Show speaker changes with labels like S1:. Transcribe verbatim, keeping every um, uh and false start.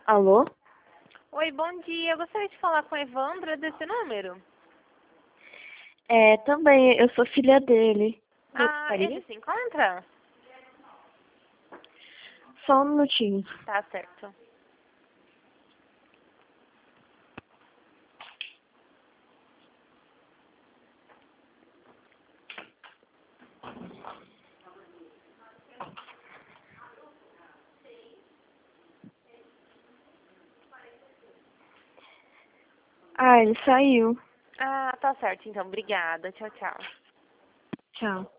S1: Alô?
S2: Oi, bom dia. Eu gostaria de falar com a Evandra desse número.
S1: É, também, eu sou filha dele.
S2: Ah,
S1: Gostaria?
S2: ele se encontra?
S1: Só um minutinho.
S2: Tá certo.
S1: Ah, ele saiu.
S2: Ah, tá certo então. Obrigada. Tchau, tchau.
S1: Tchau.